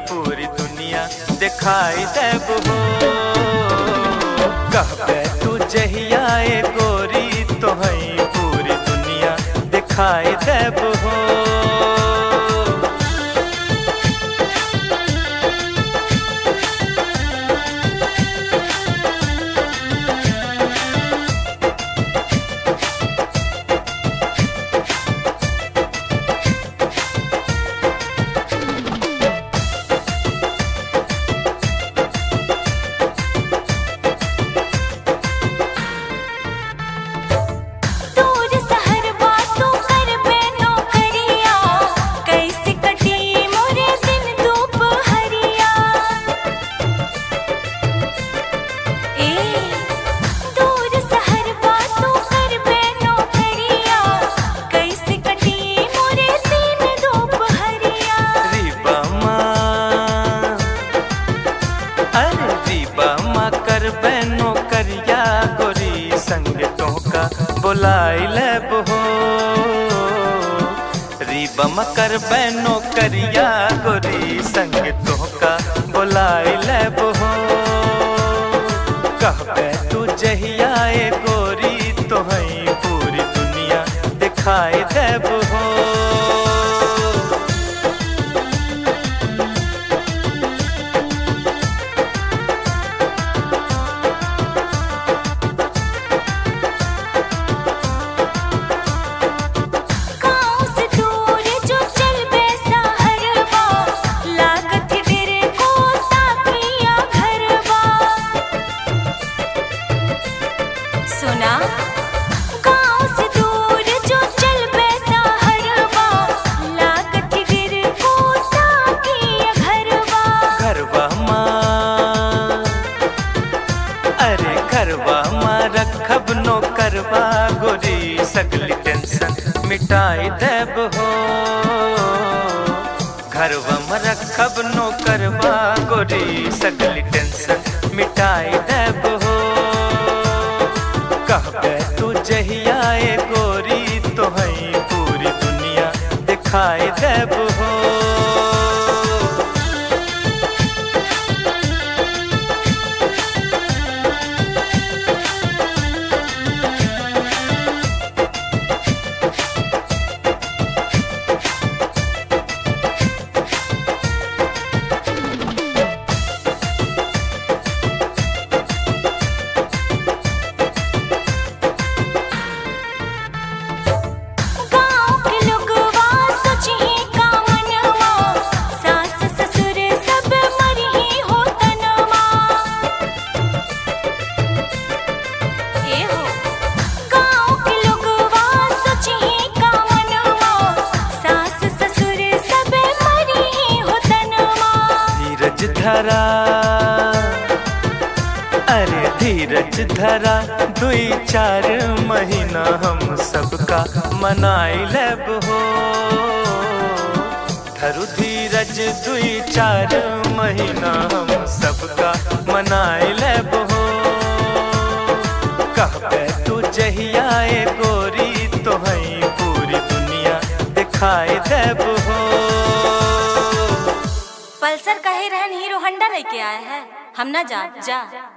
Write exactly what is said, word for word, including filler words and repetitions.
पूरी दुनिया दिखाई देब हो। कहबे तू जहिया ए गोरी तोहई पूरी दुनिया दिखाई देब हो। बहनों करिया गोरी संगतों का बुलाई लेब हो। रीबा मकर बहनों करिया गोरी संगतों का बुलाई लेब हो। कहबे तू जहिया ए गोरी तोहई पूरी दुनिया दिखाई देब हो। रखब नो करवा गोरी सगली टेंशन मिटाई देब हो। घरवा में रखब नो करवा गोरी सगली टेंशन मिटाई देब हो। कहबे तू जहिया ए गोरी तोहई पूरी दुनिया दिखाई देब हो। धरा अरे धीरज धरा दुई चार महीना हम सबका मनाई लेब हो। धरु धीरज दुई चार महीना हम सबका मनाई लेब हो। कहबे तू जहिया ए गोरी तोहई पूरी दुनिया दिखाई देब हो। पल्सर कहे रहन हीरो हंडा लेके आया है, हम ना जा जा